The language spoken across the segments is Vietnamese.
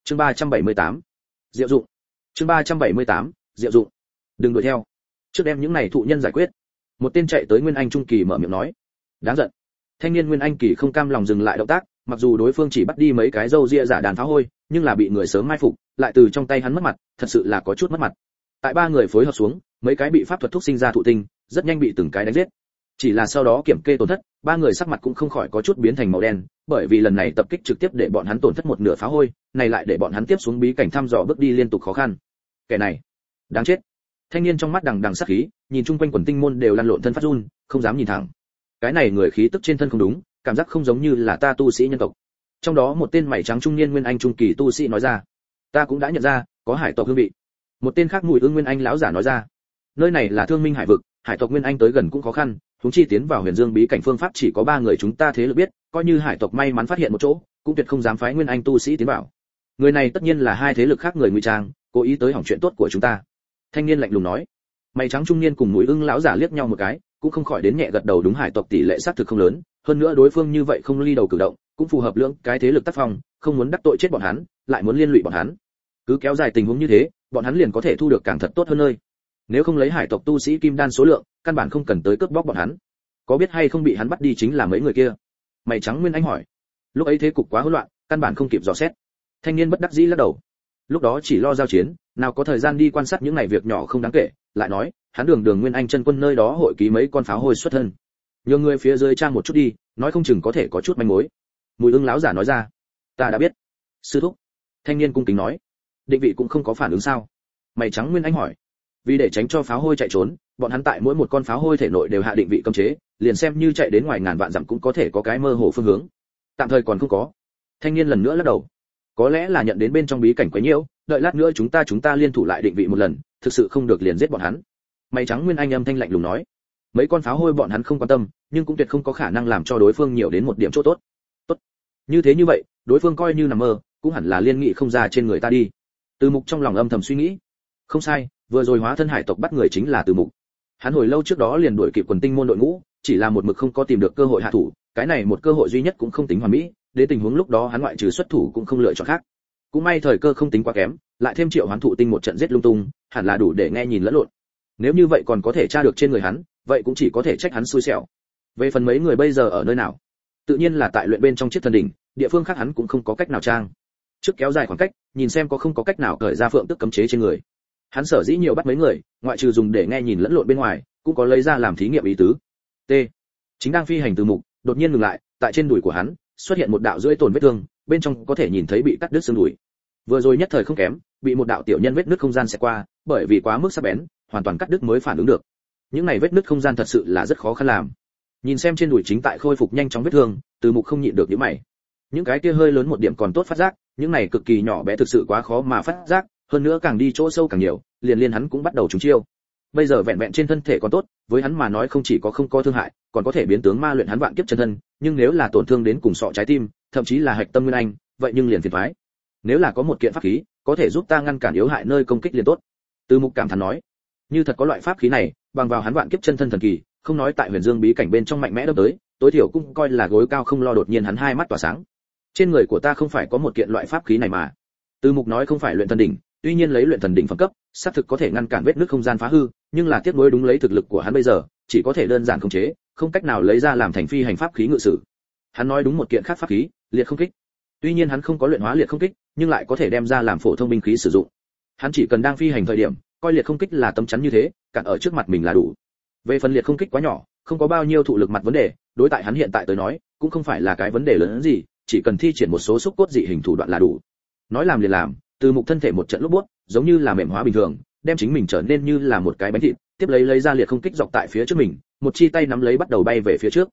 Chương 378. Diệu dụng. Chương 378. Diệu dụng. Đừng đuổi theo. Trước đem những này thụ nhân giải quyết. Một tên chạy tới Nguyên Anh trung kỳ mở miệng nói. Đáng giận. Thanh niên Nguyên Anh kỳ không cam lòng dừng lại động tác, mặc dù đối phương chỉ bắt đi mấy cái râu ria giả đàn pháo hôi, nhưng là bị người sớm mai phục, lại từ trong tay hắn mất mặt, thật sự là có chút mất mặt. Tại ba người phối hợp xuống, mấy cái bị pháp thuật thúc sinh ra thụ tinh, rất nhanh bị từng cái đánh giết. Chỉ là sau đó kiểm kê tổn thất, ba người sắc mặt cũng không khỏi có chút biến thành màu đen, bởi vì lần này tập kích trực tiếp để bọn hắn tổn thất một nửa pháo hôi, này lại để bọn hắn tiếp xuống bí cảnh thăm dò bước đi liên tục khó khăn. Kẻ này, đáng chết. Thanh niên trong mắt đằng đằng sát khí, nhìn chung quanh quần tinh môn đều lăn lộn thân phát run, không dám nhìn thẳng. Cái này người khí tức trên thân không đúng, cảm giác không giống như là ta tu sĩ nhân tộc. Trong đó một tên mày trắng trung niên Nguyên Anh trung kỳ tu sĩ nói ra, ta cũng đã nhận ra, có hải tộc hương vị. Một tên khác Mùi Ưng Nguyên Anh lão giả nói ra, nơi này là Thương Minh Hải vực, hải tộc Nguyên Anh tới gần cũng khó khăn, huống chi tiến vào Huyền Dương bí cảnh phương pháp chỉ có ba người chúng ta thế lực biết, coi như hải tộc may mắn phát hiện một chỗ, cũng tuyệt không dám phái Nguyên Anh tu sĩ tiến vào. Người này tất nhiên là hai thế lực khác người ngụy trang, cố ý tới hỏng chuyện tốt của chúng ta. Thanh niên lạnh lùng nói. Mày trắng trung niên cùng Mùi Ưng lão giả liếc nhau một cái, cũng không khỏi đến nhẹ gật đầu, đúng, hải tộc tỷ lệ xác thực không lớn, hơn nữa đối phương như vậy không ly đầu cử động, cũng phù hợp lưỡng cái thế lực tác phong, không muốn đắc tội chết bọn hắn, lại muốn liên lụy bọn hắn. Cứ kéo dài tình huống như thế, bọn hắn liền có thể thu được càng thật tốt hơn nơi. Nếu không lấy hải tộc tu sĩ kim đan số lượng, căn bản không cần tới cướp bóc bọn hắn. Có biết hay không bị hắn bắt đi chính là mấy người kia? Mày trắng Nguyên Anh hỏi. Lúc ấy thế cục quá hỗn loạn, căn bản không kịp dò xét. Thanh niên bất đắc dĩ lắc đầu. Lúc đó chỉ lo giao chiến, nào có thời gian đi quan sát những này việc nhỏ không đáng kể, lại nói, hắn đường Nguyên Anh chân quân nơi đó hội ký mấy con pháo hôi xuất thân. Nhiều người phía dưới trang một chút đi, nói không chừng có thể có chút manh mối. Mùi Ưng lão giả nói ra. Ta đã biết. Sư thúc. Thanh niên cung kính nói. Định vị cũng không có phản ứng sao? Mày trắng Nguyên Anh hỏi. Vì để tránh cho pháo hôi chạy trốn, bọn hắn tại mỗi một con pháo hôi thể nội đều hạ định vị cấm chế, liền xem như chạy đến ngoài ngàn vạn dặm cũng có thể có cái mơ hồ phương hướng. Tạm thời còn không có. Thanh niên lần nữa lắc đầu. Có lẽ là nhận đến bên trong bí cảnh quấy nhiễu, đợi lát nữa chúng ta liên thủ lại định vị một lần, thực sự không được liền giết bọn hắn. Mày trắng Nguyên Anh âm thanh lạnh lùng nói. Mấy con pháo hôi bọn hắn không quan tâm, nhưng cũng tuyệt không có khả năng làm cho đối phương nhiều đến một điểm chỗ tốt. Tốt. Như thế như vậy, đối phương coi như nằm mơ, cũng hẳn là liên nghị không ra trên người ta đi. Từ Mục trong lòng âm thầm suy nghĩ. Không sai, vừa rồi hóa thân hải tộc bắt người chính là Từ Mục. Hắn hồi lâu trước đó liền đuổi kịp quần tinh môn đội ngũ, chỉ là một mực không có tìm được cơ hội hạ thủ, cái này một cơ hội duy nhất cũng không tính hoàn mỹ, đến tình huống lúc đó hắn ngoại trừ xuất thủ cũng không lựa chọn khác. Cũng may thời cơ không tính quá kém, lại thêm Triệu Hoán thụ tinh một trận giết lung tung, hẳn là đủ để nghe nhìn lẫn lộn. Nếu như vậy còn có thể tra được trên người hắn, vậy cũng chỉ có thể trách hắn xui xẻo. Về phần mấy người bây giờ ở nơi nào, tự nhiên là tại luyện bên trong chiếc thần đỉnh, địa phương khác hắn cũng không có cách nào trang. Trước kéo dài khoảng cách, nhìn xem có không có cách nào cởi ra phượng tức cấm chế trên người. Hắn sở dĩ nhiều bắt mấy người, ngoại trừ dùng để nghe nhìn lẫn lộn bên ngoài, cũng có lấy ra làm thí nghiệm ý tứ. T. Chính đang phi hành Từ Mục, đột nhiên ngừng lại, tại trên đùi của hắn xuất hiện một đạo rưỡi tổn vết thương, bên trong có thể nhìn thấy bị cắt đứt xương đùi. Vừa rồi nhất thời không kém, bị một đạo tiểu nhân vết nứt không gian xẹt qua, bởi vì quá mức sắc bén, hoàn toàn cắt đứt mới phản ứng được. Những này vết nứt không gian thật sự là rất khó khăn làm. Nhìn xem trên đùi chính tại khôi phục nhanh chóng vết thương, Từ Mục không nhịn được nhíu mày. Những cái kia hơi lớn một điểm còn tốt phát giác, những này cực kỳ nhỏ bé thực sự quá khó mà phát giác, hơn nữa càng đi chỗ sâu càng nhiều, liền hắn cũng bắt đầu trúng chiêu. Bây giờ vẹn vẹn trên thân thể còn tốt, với hắn mà nói không chỉ có không có thương hại, còn có thể biến tướng ma luyện hắn vạn kiếp chân thân, nhưng nếu là tổn thương đến cùng sọ trái tim, thậm chí là hạch tâm Nguyên Anh, vậy nhưng liền phiền toái. Nếu là có một kiện pháp khí, có thể giúp ta ngăn cản yếu hại nơi công kích liền tốt. Từ Mục cảm thán nói, như thật có loại pháp khí này, bằng vào hắn vạn kiếp chân thân thần kỳ, không nói tại Huyền Dương bí cảnh bên trong mạnh mẽ đâm tới, tối thiểu cũng coi là gối cao không lo. Đột nhiên hắn hai mắt tỏa sáng. Trên người của ta không phải có một kiện loại pháp khí này mà. Từ Mục nói không phải luyện thần đỉnh, tuy nhiên lấy luyện thần đỉnh phẩm cấp, xác thực có thể ngăn cản vết nứt không gian phá hư, nhưng là tiếc nuối đúng lấy thực lực của hắn bây giờ, chỉ có thể đơn giản khống chế, không cách nào lấy ra làm thành phi hành pháp khí ngự sử. Hắn nói đúng một kiện khác pháp khí, liệt không kích. Tuy nhiên hắn không có luyện hóa liệt không kích, nhưng lại có thể đem ra làm phổ thông binh khí sử dụng. Hắn chỉ cần đang phi hành thời điểm, coi liệt không kích là tấm chắn như thế, cản ở trước mặt mình là đủ. Về phần liệt không kích quá nhỏ, không có bao nhiêu thụ lực mặt vấn đề, đối tại hắn hiện tại tới nói, cũng không phải là cái vấn đề lớn hơn gì, chỉ cần thi triển một số xúc cốt dị hình thủ đoạn là đủ. Nói làm liền làm, Từ Mục thân thể một trận lúc buốt, giống như là mềm hóa bình thường, đem chính mình trở nên như là một cái bánh thịt, tiếp lấy ra liệt không kích dọc tại phía trước mình, một chi tay nắm lấy bắt đầu bay về phía trước.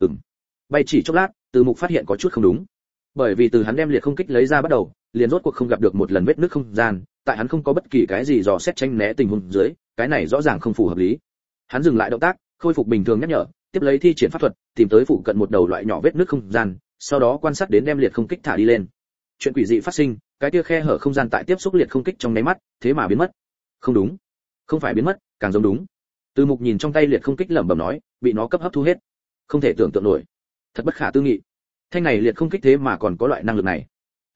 Bay chỉ chốc lát, Từ Mục phát hiện có chút không đúng. Bởi vì từ hắn đem liệt không kích lấy ra bắt đầu, liền rốt cuộc không gặp được một lần vết nứt không gian, tại hắn không có bất kỳ cái gì dò xét tranh né tình huống dưới, cái này rõ ràng không phù hợp lý. Hắn dừng lại động tác, khôi phục bình thường nhắc nhở, tiếp lấy thi triển pháp thuật, tìm tới phụ cận một đầu loại nhỏ vết nứt không gian, sau đó quan sát đến đem liệt không kích thả đi lên. Chuyện quỷ dị phát sinh, cái kia khe hở không gian tại tiếp xúc liệt không kích trong nháy mắt, thế mà biến mất. Không đúng, không phải biến mất, càng giống đúng. Từ Mục nhìn trong tay liệt không kích lẩm bẩm nói, bị nó cấp hấp thu hết. Không thể tưởng tượng nổi, thật bất khả tư nghị. Thanh này liệt không kích thế mà còn có loại năng lực này.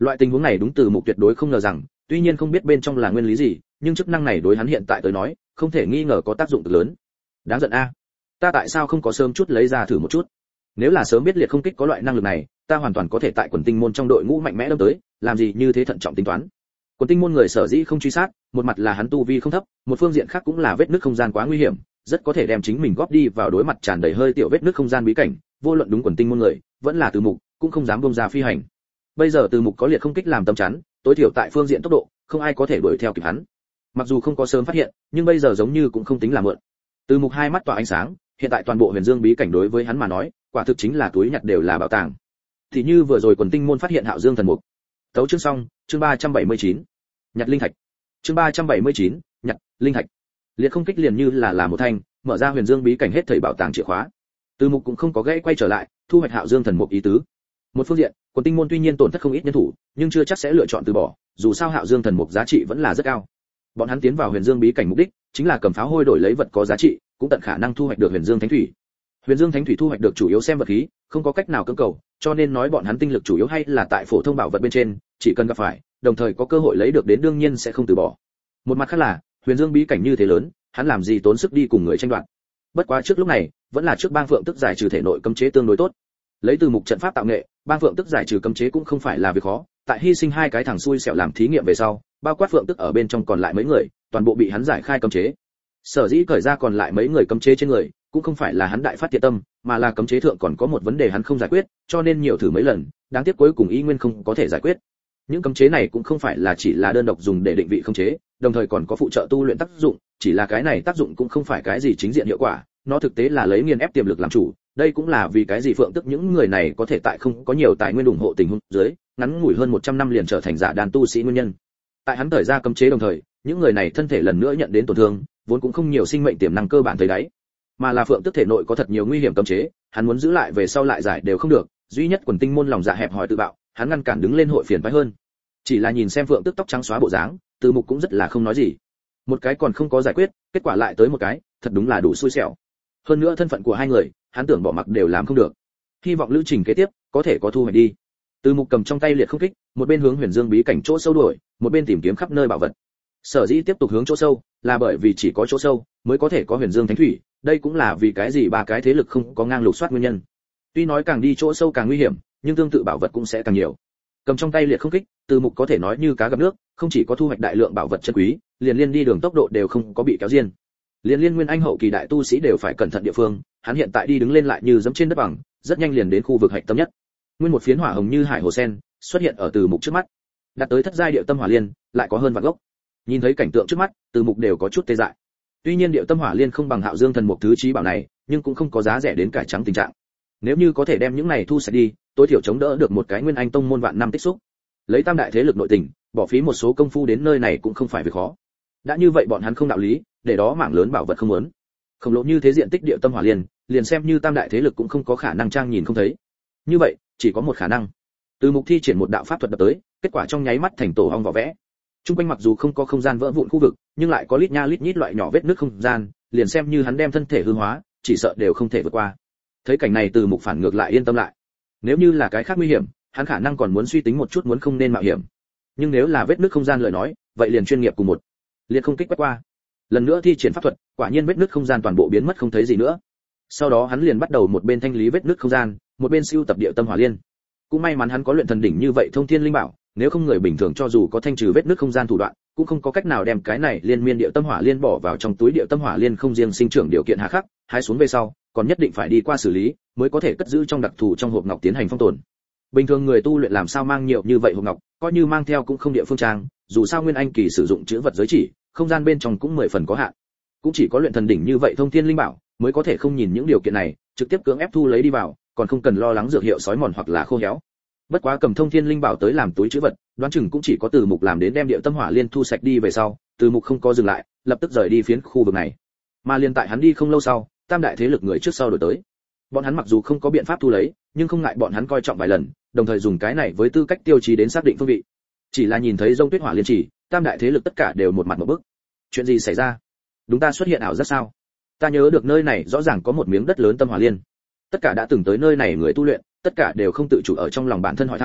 Loại tình huống này đúng Từ Mục tuyệt đối không ngờ rằng, tuy nhiên không biết bên trong là nguyên lý gì, nhưng chức năng này đối hắn hiện tại tới nói, không thể nghi ngờ có tác dụng cực lớn. Đáng giận a, ta tại sao không có sớm chút lấy ra thử một chút? Nếu là sớm biết liệt không kích có loại năng lực này, ta hoàn toàn có thể tại quần tinh môn trong đội ngũ mạnh mẽ đâm tới, làm gì như thế thận trọng tính toán. Quần tinh môn người sở dĩ không truy sát, một mặt là hắn tu vi không thấp, một phương diện khác cũng là vết nứt không gian quá nguy hiểm, rất có thể đem chính mình góp đi vào đối mặt tràn đầy hơi tiểu vết nứt không gian bí cảnh, vô luận đúng quần tinh môn người, vẫn là Từ Mục, cũng không dám bông ra phi hành. Bây giờ Từ Mục có liệt không kích làm tấm chắn, tối thiểu tại phương diện tốc độ, không ai có thể đuổi theo kịp hắn. Mặc dù không có sớm phát hiện, nhưng bây giờ giống như cũng không tính là mượn. Từ Mục hai mắt tỏa ánh sáng, hiện tại toàn bộ Huyền Dương bí cảnh đối với hắn mà nói, quả thực chính là túi nhặt đều là bảo tàng. Thì như vừa rồi quần tinh môn phát hiện Hạo Dương thần mục. Tấu chương xong, chương 379. Nhặt linh thạch. Chương 379, nhặt linh thạch. Liệt không kích liền như là một thanh, mở ra Huyền Dương bí cảnh hết thảy bảo tàng chìa khóa. Từ Mục cũng không có gãy quay trở lại, thu hoạch Hạo Dương thần mục ý tứ. Một phương diện, quần tinh môn tuy nhiên tổn thất không ít nhân thủ, nhưng chưa chắc sẽ lựa chọn từ bỏ, dù sao Hạo Dương thần mục giá trị vẫn là rất cao. Bọn hắn tiến vào Huyền Dương bí cảnh mục đích chính là cầm pháo hôi đổi lấy vật có giá trị, cũng tận khả năng thu hoạch được Huyền Dương thánh thủy. Huyền Dương thánh thủy thu hoạch được chủ yếu xem vật khí, không có cách nào cưỡng cầu, cho nên nói bọn hắn tinh lực chủ yếu hay là tại phổ thông bảo vật bên trên, chỉ cần gặp phải, đồng thời có cơ hội lấy được đến đương nhiên sẽ không từ bỏ. Một mặt khác là, Huyền Dương bí cảnh như thế lớn, hắn làm gì tốn sức đi cùng người tranh đoạt. Bất quá trước lúc này, vẫn là trước Bang Phượng Tức giải trừ thể nội cấm chế tương đối tốt. Lấy Từ Mục trận pháp tạo nghệ, Bang Phượng Tức giải trừ cấm chế cũng không phải là việc khó, tại hy sinh hai cái thằng xui xẻo làm thí nghiệm về sau, bao quát Phượng Tức ở bên trong còn lại mấy người, toàn bộ bị hắn giải khai cấm chế. Sở dĩ cởi ra còn lại mấy người cấm chế trên người, cũng không phải là hắn đại phát thiện tâm, mà là cấm chế thượng còn có một vấn đề hắn không giải quyết, cho nên nhiều thử mấy lần, đáng tiếc cuối cùng y nguyên không có thể giải quyết. Những cấm chế này cũng không phải là chỉ là đơn độc dùng để định vị khống chế, đồng thời còn có phụ trợ tu luyện tác dụng, chỉ là cái này tác dụng cũng không phải cái gì chính diện hiệu quả, nó thực tế là lấy nghiền ép tiềm lực làm chủ. Đây cũng là vì cái gì Phượng Tức những người này có thể tại không có nhiều tài nguyên ủng hộ tình huống dưới, ngắn ngủi hơn 100 năm liền trở thành giả đàn tu sĩ nguyên nhân. Tại hắn thời ra cấm chế đồng thời, những người này thân thể lần nữa nhận đến tổn thương, vốn cũng không nhiều sinh mệnh tiềm năng cơ bản thấy đáy, mà là Phượng Tức thể nội có thật nhiều nguy hiểm cấm chế, hắn muốn giữ lại về sau lại giải đều không được, duy nhất quần tinh môn lòng dạ hẹp hòi tự bạo, hắn ngăn cản đứng lên hội phiền phái hơn. Chỉ là nhìn xem Phượng Tức tóc trắng xóa bộ dáng, Từ Mục cũng rất là không nói gì. Một cái còn không có giải quyết, kết quả lại tới một cái, thật đúng là đủ xui xẻo. Hơn nữa thân phận của hai người, hắn tưởng bỏ mặc đều làm không được. Hy vọng lữ trình kế tiếp có thể có thu hoạch đi. Từ Mục cầm trong tay liệt không kích, một bên hướng Huyền Dương bí cảnh chỗ sâu đuổi, một bên tìm kiếm khắp nơi bảo vật. Sở dĩ tiếp tục hướng chỗ sâu, là bởi vì chỉ có chỗ sâu mới có thể có Huyền Dương thánh thủy, đây cũng là vì cái gì ba cái thế lực không có ngang lục soát nguyên nhân. Tuy nói càng đi chỗ sâu càng nguy hiểm, nhưng tương tự bảo vật cũng sẽ càng nhiều. Cầm trong tay liệt không kích, Từ Mục có thể nói như cá gặp nước, không chỉ có thu hoạch đại lượng bảo vật chân quý, liền liên đi đường tốc độ đều không có bị kéo riêng. Liên nguyên anh hậu kỳ đại tu sĩ đều phải cẩn thận địa phương, hắn hiện tại đi đứng lên lại như dẫm trên đất bằng, rất nhanh liền đến khu vực hạch tâm nhất. Nguyên một phiến hỏa hồng như hải hồ sen xuất hiện ở Từ Mục trước mắt. Đạt tới thất giai điệu tâm hỏa liên, lại có hơn vạn gốc. Nhìn thấy cảnh tượng trước mắt, Từ Mục đều có chút tê dại. Tuy nhiên điệu tâm hỏa liên không bằng Hạo Dương thần mục thứ chí bảo này, nhưng cũng không có giá rẻ đến cải trắng tình trạng. Nếu như có thể đem những này thu sạch đi, tối thiểu chống đỡ được một cái nguyên anh tông môn vạn năm tích xúc. Lấy tam đại thế lực nội tình, bỏ phí một số công phu đến nơi này cũng không phải việc khó. Đã như vậy bọn hắn không đạo lý, để đó mảng lớn bảo vật không muốn. Khổng lồ như thế diện tích điệu tâm hỏa liên, liền xem như tam đại thế lực cũng không có khả năng trang nhìn không thấy. Như vậy, chỉ có một khả năng. Từ Mục thi triển một đạo pháp thuật đập tới, kết quả trong nháy mắt thành tổ ong vỏ vẽ. Trung quanh mặc dù không có không gian vỡ vụn khu vực, nhưng lại có lít nha lít nhít loại nhỏ vết nứt không gian, liền xem như hắn đem thân thể hư hóa, chỉ sợ đều không thể vượt qua. Thấy cảnh này Từ Mục phản ngược lại yên tâm lại. Nếu như là cái khác nguy hiểm, hắn khả năng còn muốn suy tính một chút muốn không nên mạo hiểm. Nhưng nếu là vết nứt không gian lời nói, vậy liền chuyên nghiệp cùng một. Liệt không kích quét qua. Lần nữa thi triển pháp thuật, quả nhiên vết nứt không gian toàn bộ biến mất không thấy gì nữa. Sau đó hắn liền bắt đầu một bên thanh lý vết nứt không gian, một bên siêu tập địa tâm hỏa liên. Cũng may mắn hắn có luyện thần đỉnh như vậy thông thiên linh bảo, nếu không người bình thường cho dù có thanh trừ vết nứt không gian thủ đoạn, cũng không có cách nào đem cái này liên miên địa tâm hỏa liên bỏ vào trong túi địa tâm hỏa liên không riêng sinh trưởng điều kiện hà khắc, hái xuống về sau, còn nhất định phải đi qua xử lý, mới có thể cất giữ trong đặc thù trong hộp ngọc tiến hành phong tồn. Bình thường người tu luyện làm sao mang nhiều như vậy hộp ngọc, coi như mang theo cũng không địa phương trang, dù sao nguyên anh kỳ sử dụng chữ vật giới chỉ, không gian bên trong cũng 10 phần có hạn. Cũng chỉ có luyện thần đỉnh như vậy thông thiên linh bảo, mới có thể không nhìn những điều kiện này, trực tiếp cưỡng ép thu lấy đi vào, còn không cần lo lắng dược hiệu sói mòn hoặc là khô héo. Bất quá cầm thông thiên linh bảo tới làm túi trữ vật, đoán chừng cũng chỉ có Từ Mục làm đến đem địa tâm hỏa liên thu sạch đi về sau, Từ Mục không có dừng lại, lập tức rời đi phiến khu vực này. Mà liên tại hắn đi không lâu sau, tam đại thế lực người trước sau đổi tới. Bọn hắn mặc dù không có biện pháp thu lấy, nhưng không ngại bọn hắn coi trọng vài lần, đồng thời dùng cái này với tư cách tiêu chí đến xác định phương vị. Chỉ là nhìn thấy Dông Tuyết Hỏa liên chỉ, tam đại thế lực tất cả đều một mặt một bức. Chuyện gì xảy ra? Đúng ta xuất hiện ảo giác sao? Ta nhớ được nơi này rõ ràng có một miếng đất lớn tâm hỏa liên. Tất cả đã từng tới nơi này người tu luyện, tất cả đều không tự chủ ở trong lòng bản thân hỏi thăm,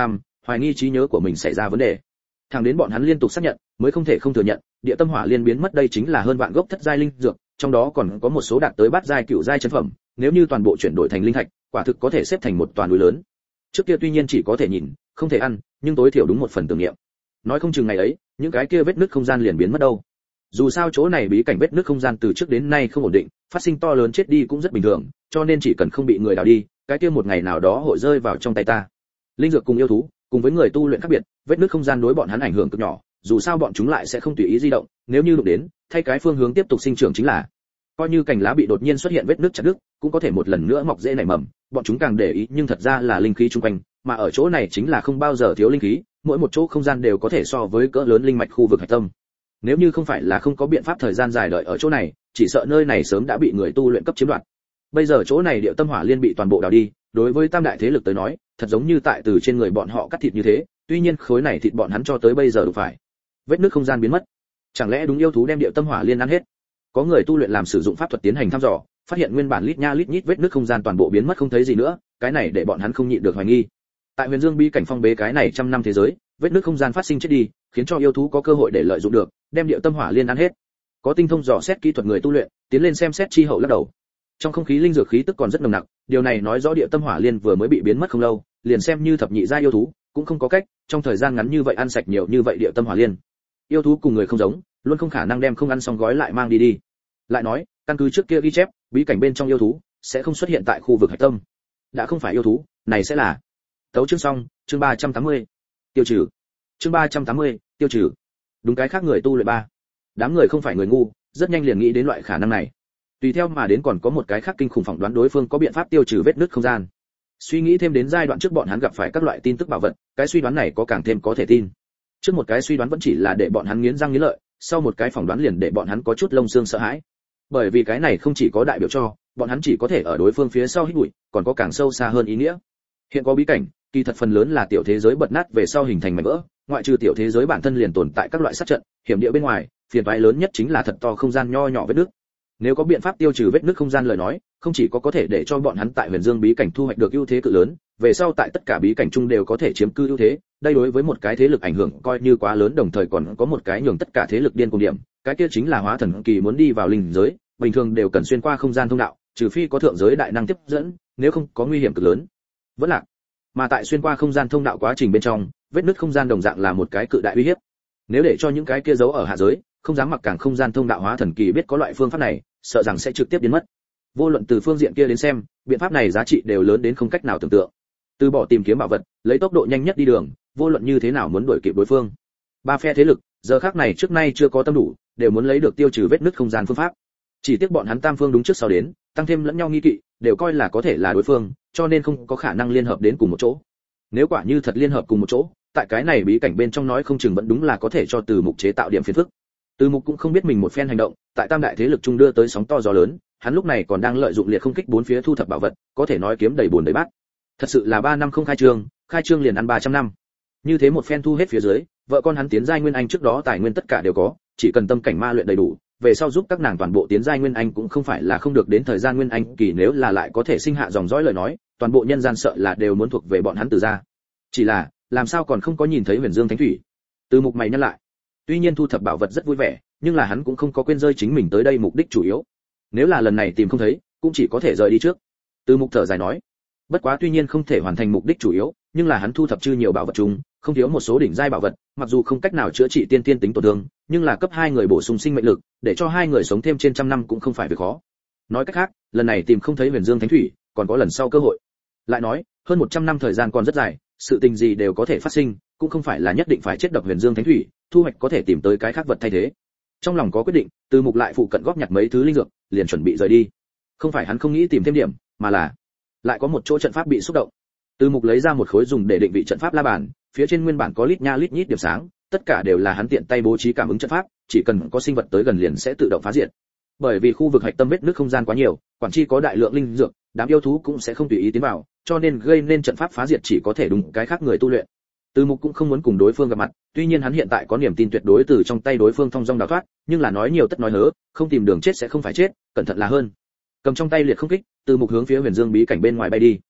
hoài nghi trí nhớ của mình xảy ra vấn đề. Thẳng đến bọn hắn liên tục xác nhận, mới không thể không thừa nhận, địa tâm hỏa liên biến mất đây chính là hơn vạn gốc thất giai linh dược, trong đó còn có một số đạt tới bát giai cửu giai chân phẩm, nếu như toàn bộ chuyển đổi thành linh thạch, quả thực có thể xếp thành một toàn núi lớn. Trước kia tuy nhiên chỉ có thể nhìn, không thể ăn, nhưng tối thiểu đúng một phần tưởng niệm. Nói không chừng ngày ấy, những cái kia vết nứt không gian liền biến mất đâu. Dù sao chỗ này bí cảnh vết nứt không gian từ trước đến nay không ổn định, phát sinh to lớn chết đi cũng rất bình thường, cho nên chỉ cần không bị người đào đi, cái kia một ngày nào đó hội rơi vào trong tay ta. Linh dược cùng yêu thú, cùng với người tu luyện khác biệt, vết nứt không gian đối bọn hắn ảnh hưởng cực nhỏ, dù sao bọn chúng lại sẽ không tùy ý di động, nếu như đụng đến, thay cái phương hướng tiếp tục sinh trưởng chính là. Coi như cành lá bị đột nhiên xuất hiện vết nứt chặt đứt, cũng có thể một lần nữa mọc rễ nảy mầm, bọn chúng càng để ý nhưng thật ra là linh khí xung quanh, mà ở chỗ này chính là không bao giờ thiếu linh khí, mỗi một chỗ không gian đều có thể so với cỡ lớn linh mạch khu vực hạch tâm. Nếu như không phải là không có biện pháp thời gian dài đợi ở chỗ này, chỉ sợ nơi này sớm đã bị người tu luyện cấp chiếm đoạt. Bây giờ chỗ này địa tâm hỏa liên bị toàn bộ đào đi, đối với tam đại thế lực tới nói, thật giống như tại từ trên người bọn họ cắt thịt như thế, tuy nhiên khối này thịt bọn hắn cho tới bây giờ đủ phải. Vết nứt không gian biến mất. Chẳng lẽ đúng yêu thú đem địa tâm hỏa liên ăn hết? Có người tu luyện làm sử dụng pháp thuật tiến hành thăm dò, phát hiện nguyên bản lít nha lít nhít vết nứt không gian toàn bộ biến mất không thấy gì nữa, cái này để bọn hắn không nhịn được hoài nghi. Tại Huyền Dương bí cảnh phong bế cái này trăm năm thế giới, vết nứt không gian phát sinh chết đi, khiến cho yêu thú có cơ hội để lợi dụng được, đem địa tâm hỏa liên ăn hết. Có tinh thông dò xét kỹ thuật người tu luyện, tiến lên xem xét chi hậu lắc đầu. Trong không khí linh dược khí tức còn rất nồng nặc, điều này nói rõ địa tâm hỏa liên vừa mới bị biến mất không lâu, liền xem như thập nhị gia yêu thú, cũng không có cách, trong thời gian ngắn như vậy ăn sạch nhiều như vậy địa tâm hỏa liên. Yêu thú cùng người không giống, luôn không khả năng đem không ăn xong gói lại mang đi. Lại nói, căn cứ trước kia ghi chép, bí cảnh bên trong yêu thú sẽ không xuất hiện tại khu vực hạch tâm. Đã không phải yêu thú, này sẽ là. Tấu chương xong, chương 380. Tiêu trừ. Chương 380, tiêu trừ. Đúng cái khác người tu luyện ba. Đám người không phải người ngu, rất nhanh liền nghĩ đến loại khả năng này. Tùy theo mà đến còn có một cái khác kinh khủng phỏng đoán đối phương có biện pháp tiêu trừ vết nứt không gian. Suy nghĩ thêm đến giai đoạn trước bọn hắn gặp phải các loại tin tức bảo vật, cái suy đoán này có càng thêm có thể tin. Trước một cái suy đoán vẫn chỉ là để bọn hắn nghiến răng nghiến lợi, sau một cái phỏng đoán liền để bọn hắn có chút lông xương sợ hãi. Bởi vì cái này không chỉ có đại biểu cho bọn hắn chỉ có thể ở đối phương phía sau hít bụi, còn có càng sâu xa hơn ý nghĩa. Hiện có bí cảnh, kỳ thật phần lớn là tiểu thế giới bật nát về sau hình thành mảnh vỡ, ngoại trừ tiểu thế giới bản thân liền tồn tại các loại sát trận, hiểm địa bên ngoài, phiền toái lớn nhất chính là thật to không gian nho nhỏ vết nứt. Nếu có biện pháp tiêu trừ vết nứt không gian lời nói, không chỉ có thể để cho bọn hắn tại Huyền Dương bí cảnh thu hoạch được ưu thế cực lớn, về sau tại tất cả bí cảnh chung đều có thể chiếm cư ưu thế, đây đối với một cái thế lực ảnh hưởng coi như quá lớn, đồng thời còn có một cái nhường tất cả thế lực điên cùng điểm, cái kia chính là hóa thần kỳ muốn đi vào linh giới, bình thường đều cần xuyên qua không gian thông đạo, trừ phi có thượng giới đại năng tiếp dẫn, nếu không có nguy hiểm cực lớn. Vẫn lạc. Mà tại xuyên qua không gian thông đạo quá trình bên trong, vết nứt không gian đồng dạng là một cái cự đại uy hiếp. Nếu để cho những cái kia giấu ở hạ giới, không dám mặc càng không gian thông đạo hóa thần kỳ biết có loại phương pháp này, sợ rằng sẽ trực tiếp biến mất. Vô luận từ phương diện kia đến xem, biện pháp này giá trị đều lớn đến không cách nào tưởng tượng. Từ bỏ tìm kiếm bảo vật, lấy tốc độ nhanh nhất đi đường, vô luận như thế nào muốn đuổi kịp đối phương. Ba phe thế lực, giờ khắc này trước nay chưa có tâm đủ, đều muốn lấy được tiêu trừ vết nứt không gian phương pháp. Chỉ tiếc bọn hắn tam phương đúng trước sau đến, tăng thêm lẫn nhau nghi kỵ, đều coi là có thể là đối phương, cho nên không có khả năng liên hợp đến cùng một chỗ. Nếu quả như thật liên hợp cùng một chỗ, tại cái này bí cảnh bên trong nói không chừng vẫn đúng là có thể cho Từ Mục chế tạo điểm phiền phức. Từ Mục cũng không biết mình một phen hành động, tại tam đại thế lực chung đưa tới sóng to gió lớn, hắn lúc này còn đang lợi dụng liệt không kích bốn phía thu thập bảo vật, có thể nói kiếm đầy buồn đầy bát. Thật sự là 3 năm không khai trương liền ăn 300 năm. Như thế một phen thu hết phía dưới, vợ con hắn tiến giai nguyên anh trước đó tài nguyên tất cả đều có, chỉ cần tâm cảnh ma luyện đầy đủ, về sau giúp các nàng toàn bộ tiến giai nguyên anh cũng không phải là không được đến thời gian nguyên anh kỳ, nếu là lại có thể sinh hạ dòng dõi lời nói, toàn bộ nhân gian sợ là đều muốn thuộc về bọn hắn Từ gia. Chỉ là, làm sao còn không có nhìn thấy Huyền Dương Thánh Thủy? Từ Mục mày nhăn lại. Tuy nhiên thu thập bảo vật rất vui vẻ, nhưng là hắn cũng không có quên rơi chính mình tới đây mục đích chủ yếu. Nếu là lần này tìm không thấy, cũng chỉ có thể rời đi trước. Từ Mục thở dài nói. Bất quá tuy nhiên không thể hoàn thành mục đích chủ yếu, nhưng là hắn thu thập chư nhiều bảo vật chung, không thiếu một số đỉnh giai bảo vật, mặc dù không cách nào chữa trị tiên tiên tính tổn thương, nhưng là cấp 2 người bổ sung sinh mệnh lực, để cho 2 người sống thêm trên trăm năm cũng không phải việc khó. Nói cách khác, lần này tìm không thấy Huyền Dương Thánh Thủy, còn có lần sau cơ hội. Lại nói, hơn 100 năm thời gian còn rất dài, sự tình gì đều có thể phát sinh, cũng không phải là nhất định phải chết độc Huyền Dương Thánh Thủy, thu hoạch có thể tìm tới cái khác vật thay thế. Trong lòng có quyết định, Từ Mục lại phụ cận góp nhặt mấy thứ linh dược, liền chuẩn bị rời đi. Không phải hắn không nghĩ tìm thêm điểm, mà là lại có một chỗ trận pháp bị xúc động. Từ Mục lấy ra một khối dùng để định vị trận pháp la bàn, phía trên nguyên bản có lít nha lít nhít điểm sáng, tất cả đều là hắn tiện tay bố trí cảm ứng trận pháp, chỉ cần có sinh vật tới gần liền sẽ tự động phá diệt. Bởi vì khu vực hạch tâm vết nước không gian quá nhiều, quản chi có đại lượng linh dược, đám yêu thú cũng sẽ không tùy ý tiến vào, cho nên gây nên trận pháp phá diệt chỉ có thể đúng cái khác người tu luyện. Từ Mục cũng không muốn cùng đối phương gặp mặt, tuy nhiên hắn hiện tại có niềm tin tuyệt đối từ trong tay đối phương thông dong đào thoát, nhưng là nói nhiều tất nói hớ, không tìm đường chết sẽ không phải chết, cẩn thận là hơn. Cầm trong tay liệt không kích, Từ Mục hướng phía Huyền Dương bí cảnh bên ngoài bay đi.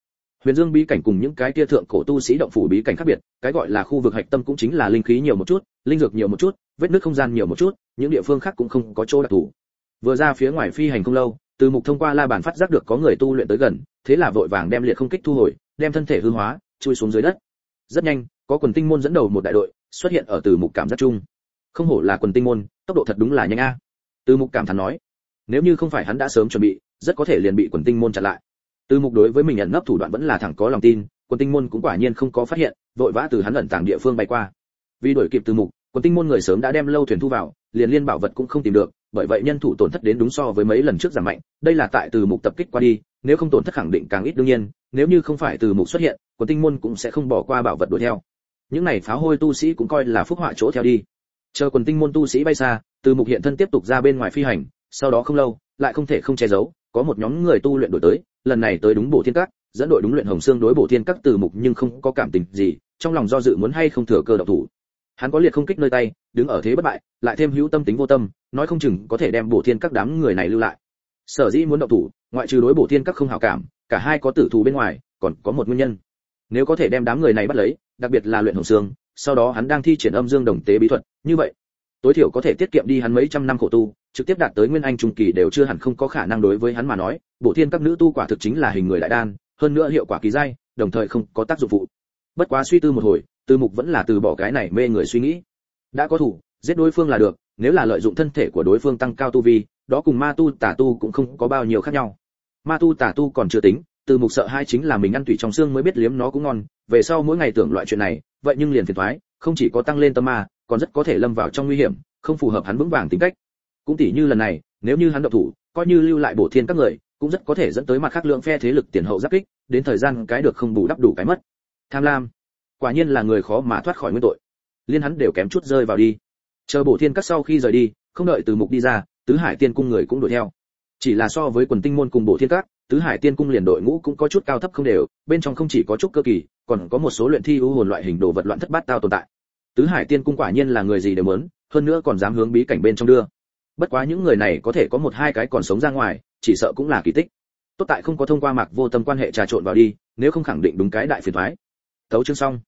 Huyền Dương bí cảnh cùng những cái kia thượng cổ tu sĩ động phủ bí cảnh khác biệt, cái gọi là khu vực hạch tâm cũng chính là linh khí nhiều một chút, linh dược nhiều một chút, vết nứt không gian nhiều một chút, những địa phương khác cũng không có chỗ đặc thù. Vừa ra phía ngoài phi hành không lâu, Từ Mục thông qua la bàn phát giác được có người tu luyện tới gần, thế là vội vàng đem liệt không kích thu hồi, đem thân thể hư hóa, chui xuống dưới đất. Rất nhanh, có quần tinh môn dẫn đầu một đại đội xuất hiện ở Từ Mục cảm giác chung. Không hổ là quần tinh môn, tốc độ thật đúng là nhanh a. Từ Mục cảm thán nói, nếu như không phải hắn đã sớm chuẩn bị, rất có thể liền bị quần tinh môn chặn lại. Từ Mục đối với mình ẩn nấp thủ đoạn vẫn là thẳng có lòng tin, quần tinh môn cũng quả nhiên không có phát hiện, vội vã từ hắn ẩn tàng địa phương bay qua. Vì đuổi kịp Từ Mục, quần tinh môn người sớm đã đem lâu thuyền thu vào, liền liên bảo vật cũng không tìm được, bởi vậy nhân thủ tổn thất đến đúng so với mấy lần trước giảm mạnh, đây là tại Từ Mục tập kích qua đi, nếu không tổn thất khẳng định càng ít đương nhiên, nếu như không phải Từ Mục xuất hiện, quần tinh môn cũng sẽ không bỏ qua bảo vật đuổi theo. Những này pháo hôi tu sĩ cũng coi là phúc họa chỗ theo đi. Chờ quần tinh môn tu sĩ bay xa, Từ Mục hiện thân tiếp tục ra bên ngoài phi hành, sau đó không lâu, lại không thể không che giấu, có một nhóm người tu luyện đổi tới, lần này tới đúng Bổ Thiên Các, dẫn đội đúng luyện Hồng Xương đối Bổ Thiên Các. Từ Mục nhưng không có cảm tình gì, trong lòng do dự muốn hay không thừa cơ động thủ. Hắn có liệt không kích nơi tay, đứng ở thế bất bại, lại thêm hữu tâm tính vô tâm, nói không chừng có thể đem Bổ Thiên Các đám người này lưu lại. Sở dĩ muốn động thủ, ngoại trừ đối Bổ Thiên Các không hảo cảm, cả hai có tử thù bên ngoài, còn có một nguyên nhân. Nếu có thể đem đám người này bắt lấy, đặc biệt là luyện Hồng Xương, sau đó hắn đang thi triển âm dương đồng tế bí thuật, như vậy, tối thiểu có thể tiết kiệm đi hắn mấy trăm năm khổ tu, trực tiếp đạt tới nguyên anh trung kỳ đều chưa hẳn không có khả năng. Đối với hắn mà nói, Bổ Thiên Các nữ tu quả thực chính là hình người đại đan, hơn nữa hiệu quả kỳ dai, đồng thời không có tác dụng phụ. Bất quá suy tư một hồi, Từ Mục vẫn là từ bỏ cái này mê người suy nghĩ. Đã có thủ, giết đối phương là được, nếu là lợi dụng thân thể của đối phương tăng cao tu vi, đó cùng ma tu tà tu cũng không có bao nhiêu khác nhau. Ma tu tà tu còn chưa tính, Từ Mục sợ hai chính là mình ăn tủy trong xương mới biết liếm nó cũng ngon, về sau mỗi ngày tưởng loại chuyện này, vậy nhưng liền phiền toái, không chỉ có tăng lên tâm ma, còn rất có thể lâm vào trong nguy hiểm, không phù hợp hắn vững vàng tính cách. Cũng tỉ như lần này, nếu như hắn động thủ, coi như lưu lại Bổ Thiên Các người, cũng rất có thể dẫn tới mặt khác lượng phe thế lực tiền hậu giáp kích, đến thời gian cái được không bù đắp đủ cái mất. Tham lam, quả nhiên là người khó mà thoát khỏi nguyên tội. Liên hắn đều kém chút rơi vào đi. Chờ Bổ Thiên Các sau khi rời đi, không đợi Từ Mục đi ra, Tứ Hải Tiên Cung người cũng đuổi theo. Chỉ là so với quần tinh môn cùng Bổ Thiên Các, Tứ Hải Tiên Cung liền đội ngũ cũng có chút cao thấp không đều, bên trong không chỉ có chút cơ kỳ, còn có một số luyện thi u hồn loại hình đồ vật loạn thất bát tao tồn tại. Tứ Hải Tiên Cung quả nhiên là người gì đều muốn, hơn nữa còn dám hướng bí cảnh bên trong đưa. Bất quá những người này có thể có một hai cái còn sống ra ngoài, chỉ sợ cũng là kỳ tích. Tốt tại không có thông qua Mạc Vô Tâm quan hệ trà trộn vào đi, nếu không khẳng định đúng cái đại phiền toái. Tấu chương xong.